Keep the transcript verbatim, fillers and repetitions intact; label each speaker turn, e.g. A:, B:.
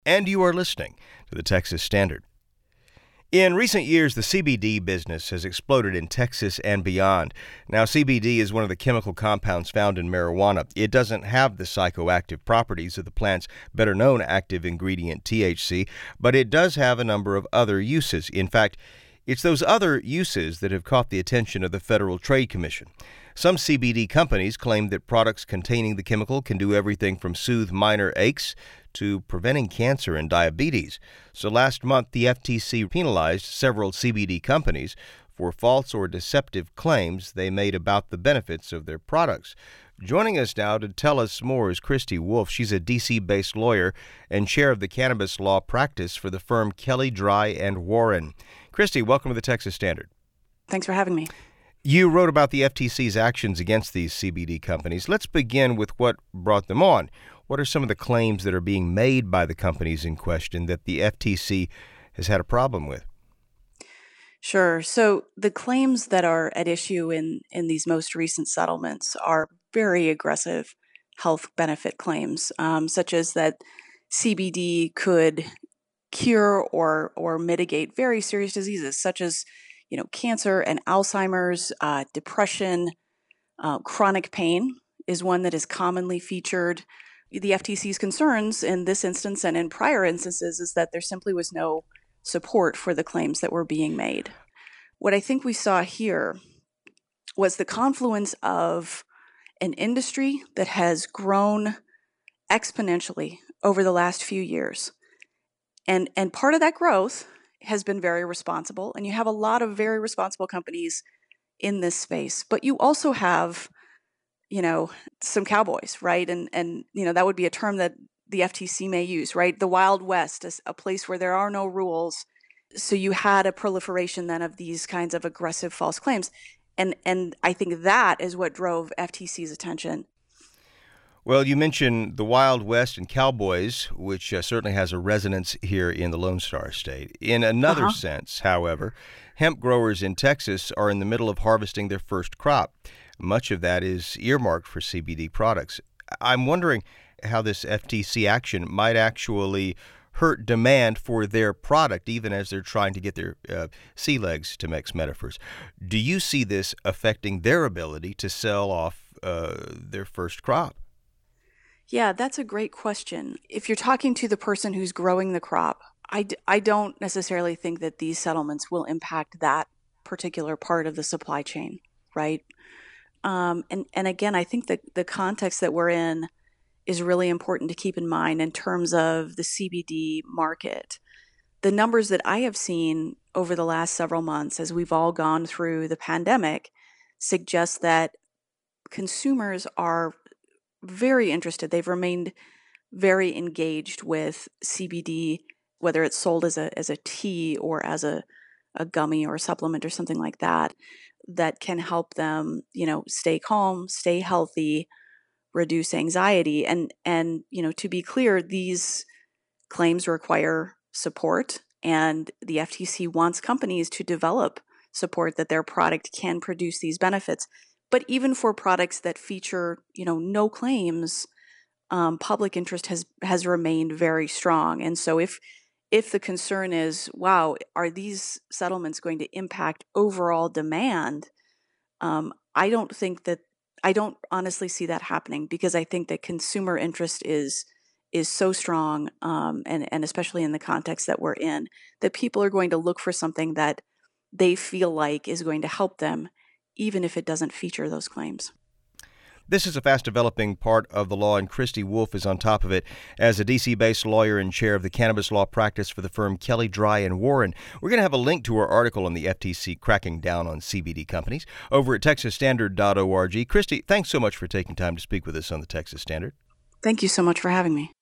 A: And you are listening to the Texas Standard. In recent years, the C B D business has exploded in Texas and beyond. Now, C B D is one of the chemical compounds found in marijuana. It doesn't have the psychoactive properties of the plant's better-known active ingredient, T H C, but it does have a number of other uses. In fact, it's those other uses that have caught the attention of the Federal Trade Commission. Some C B D companies claim that products containing the chemical can do everything from soothe minor aches to preventing cancer and diabetes. So last month, the F T C penalized several C B D companies for false or deceptive claims they made about the benefits of their products. Joining us now to tell us more is Christy Wolf. She's a D C-based lawyer and chair of the cannabis law practice for the firm Kelley Drye and Warren. Christy, welcome to the Texas Standard.
B: Thanks for having me.
A: You wrote about the F T C's actions against these C B D companies. Let's begin with what brought them on. What are some of the claims that are being made by the companies in question that the F T C has had a problem with?
B: Sure. So the claims that are at issue in, in these most recent settlements are very aggressive health benefit claims, um, such as that C B D could cure or or mitigate very serious diseases, such as you know cancer and Alzheimer's, uh, depression, uh, chronic pain is one that is commonly featured. The F T C's concerns in this instance and in prior instances is that there simply was no support for the claims that were being made. What I think we saw here was the confluence of an industry that has grown exponentially over the last few years. And, and part of that growth has been very responsible, and you have a lot of very responsible companies in this space. But you also have you know, some cowboys, right? And, and, you know, that would be a term that the F T C may use, right? The Wild West is a place where there are no rules. So you had a proliferation then of these kinds of aggressive false claims. And, and I think that is what drove F T C's attention.
A: Well, you mentioned the Wild West and cowboys, which uh, certainly has a resonance here in the Lone Star State. In another uh-huh. sense, however, hemp growers in Texas are in the middle of harvesting their first crop. Much of that is earmarked for C B D products. I'm wondering how this F T C action might actually hurt demand for their product, even as they're trying to get their uh, sea legs, to mix metaphors. Do you see this affecting their ability to sell off uh, their first crop?
B: Yeah, that's a great question. If you're talking to the person who's growing the crop, I, d- I don't necessarily think that these settlements will impact that particular part of the supply chain, right? Um, and, and again, I think that the context that we're in is really important to keep in mind in terms of the C B D market. The numbers that I have seen over the last several months, as we've all gone through the pandemic, suggest that consumers are very interested. They've remained very engaged with C B D, whether it's sold as a as a tea or as a, a gummy or a supplement or something like that, that can help them, you know, stay calm, stay healthy, reduce anxiety. And, and, you know, to be clear, these claims require support, and the F T C wants companies to develop support that their product can produce these benefits. But even for products that feature, you know, no claims, um, public interest has, has remained very strong. And so if, If the concern is, wow, are these settlements going to impact overall demand? Um, I don't think that, I don't honestly see that happening, because I think that consumer interest is is so strong, um, and, and especially in the context that we're in, that people are going to look for something that they feel like is going to help them, even if it doesn't feature those claims.
A: This is a fast-developing part of the law, and Christy Wolf is on top of it as a D C-based lawyer and chair of the cannabis law practice for the firm Kelley Drye and Warren. We're going to have a link to her article on the F T C cracking down on C B D companies over at texas standard dot org. Christy, thanks so much for taking time to speak with us on the Texas Standard.
B: Thank you so much for having me.